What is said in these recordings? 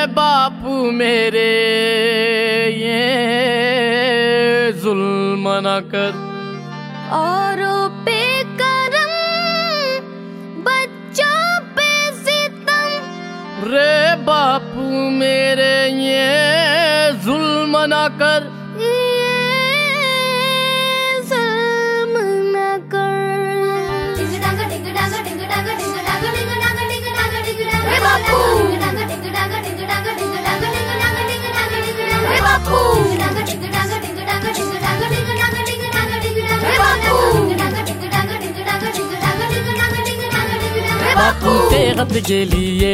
बापू मेरे ये जुल्म न कर, औरों पे करम बच्चों पे सितम। रे बापू मेरे ये जुल्म न कर, जुल्म न कर। रे बापू, रे बापू, बापू सेहत के लिए,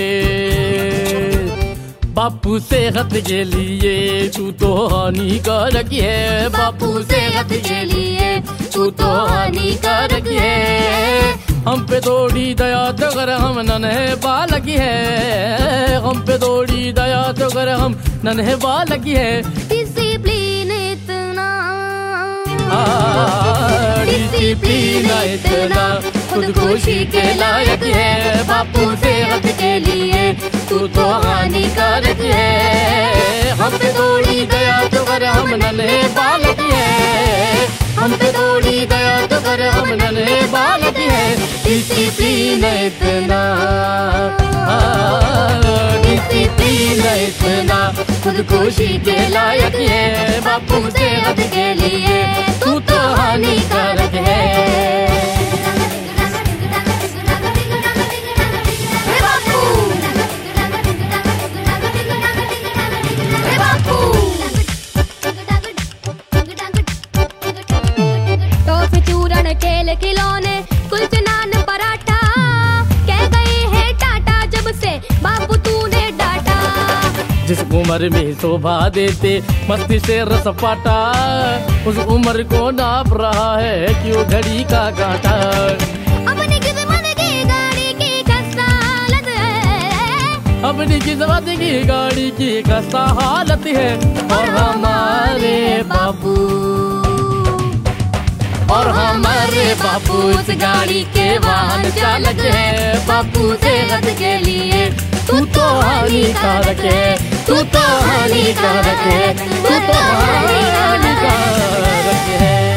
बापू सेहत के लिए तू तो हानिकारक है। बापू सेहत के लिए तू तो हानिकारक है। हम पे थोड़ी दया तो कर हम नन्हे बालक है, हम पे थोड़ी दया तो कर हम नन्हे बालक है। डिसिप्लिन इतना, डिसिप्लिन इतना खुदकुशी के लायक है। बापू सेहत के लिए तू तो हानिकारक है। हम पे थोड़ी दया तो कर हम नन्हे बालक है, हम पे थोड़ी दया तो कर हम नन्हे बालक है। डिसिप्लिन इतना, डिसिप्लिन इतना खुदकुशी के लायक है। बापू सेहत के लिए तू तो हानिकारक है। केले खिलौने कुलचे नान पराठा कह गए हैं टाटा जब से बापू तूने डांटा। जिस उम्र में शोभा देते मस्ती से रस पाटा, उस उम्र को नाप रहा है क्यों घड़ी का कांटा। अपनी किस्मत की गाड़ी की खस्ता हालत है, अपनी किस्मत की गाड़ी की खस्ता हालत है। और हमारे बापू, और हमारे बापू उस गाड़ी के वाहन चालक है। बापू सेहत के लिए तू तो हानिकारक है, तू तो हानिकारक है, तू तो हानिकारक है।